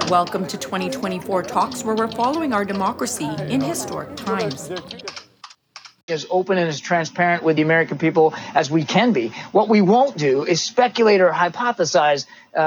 Welcome to 2024 Talks, where we're following our democracy in historic times. As open and as transparent with the American people as we can be. What we won't do is speculate or hypothesize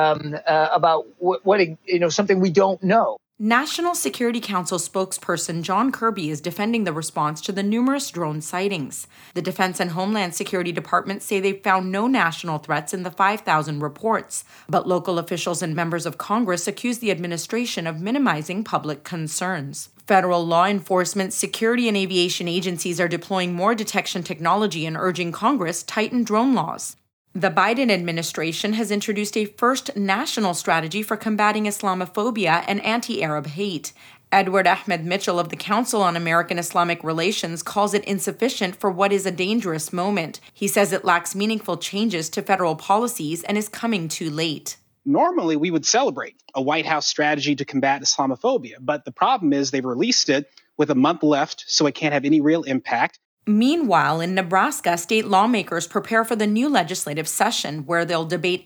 about something we don't know. National Security Council spokesperson John Kirby is defending the response to the numerous drone sightings. The Defense and Homeland Security Departments say they've found no national threats in the 5,000 reports, but local officials and members of Congress accuse the administration of minimizing public concerns. Federal law enforcement, security, and aviation agencies are deploying more detection technology and urging Congress tighten drone laws. The Biden administration has introduced a first national strategy for combating Islamophobia and anti-Arab hate. Edward Ahmed Mitchell of the Council on American Islamic Relations calls it insufficient for what is a dangerous moment. He says it lacks meaningful changes to federal policies and is coming too late. Normally, we would celebrate a White House strategy to combat Islamophobia, but the problem is they've released it with a month left, so it can't have any real impact. Meanwhile, in Nebraska, state lawmakers prepare for the new legislative session where they'll debate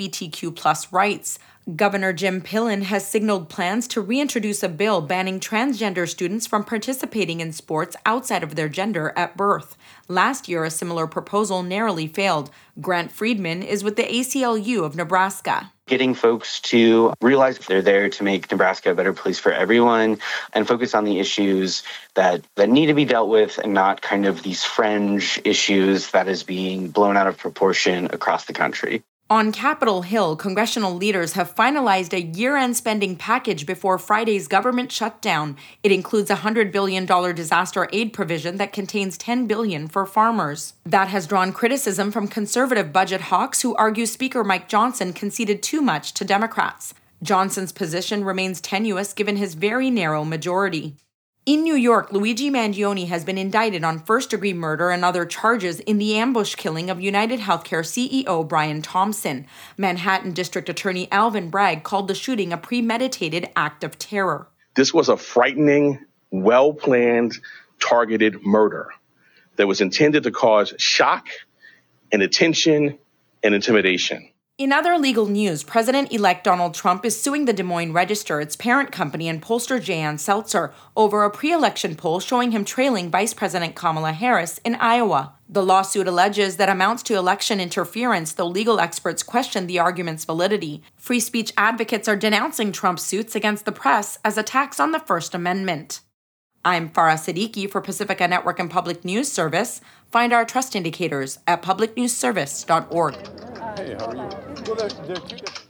LGBTQ+ rights. Governor Jim Pillen has signaled plans to reintroduce a bill banning transgender students from participating in sports outside of their gender at birth. Last year, a similar proposal narrowly failed. Grant Friedman is with the ACLU of Nebraska. Getting folks to realize they're there to make Nebraska a better place for everyone and focus on the issues that need to be dealt with and not kind of these fringe issues that is being blown out of proportion across the country. On Capitol Hill, congressional leaders have finalized a year-end spending package before Friday's government shutdown. It includes a $100 billion disaster aid provision that contains $10 billion for farmers. That has drawn criticism from conservative budget hawks who argue Speaker Mike Johnson conceded too much to Democrats. Johnson's position remains tenuous given his very narrow majority. In New York, Luigi Mangione has been indicted on first-degree murder and other charges in the ambush killing of United Healthcare CEO Brian Thompson. Manhattan District Attorney Alvin Bragg called the shooting a premeditated act of terror. This was a frightening, well-planned, targeted murder that was intended to cause shock and attention and intimidation. In other legal news, President-elect Donald Trump is suing the Des Moines Register, its parent company, and pollster Jan Seltzer over a pre-election poll showing him trailing Vice President Kamala Harris in Iowa. The lawsuit alleges that amounts to election interference, though legal experts question the argument's validity. Free speech advocates are denouncing Trump's suits against the press as attacks on the First Amendment. I'm Farah Siddiqui for Pacifica Network and Public News Service. Find our trust indicators at publicnewsservice.org. Hey, how are you? Well,